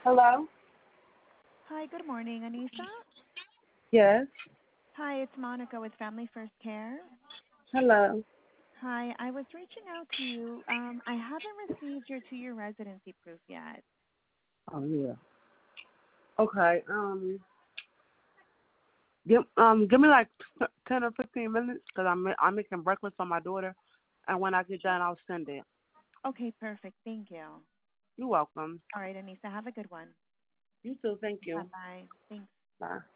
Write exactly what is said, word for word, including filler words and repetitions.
Hello? Hi, good morning, Anissa. Yes. Hi, it's Monica with Family First Care. Hello. Hi, I was reaching out to you. Um, I haven't received your two-year residency proof yet. Oh yeah. Okay. Um. Give um. Give me like t- ten or fifteen minutes because I'm ma- I'm making breakfast for my daughter, and when I get done, I'll send it. Okay, perfect. Thank you. You're welcome. All right, Anissa, have a good one. You too. Thank you. Bye-bye. Thanks. Bye.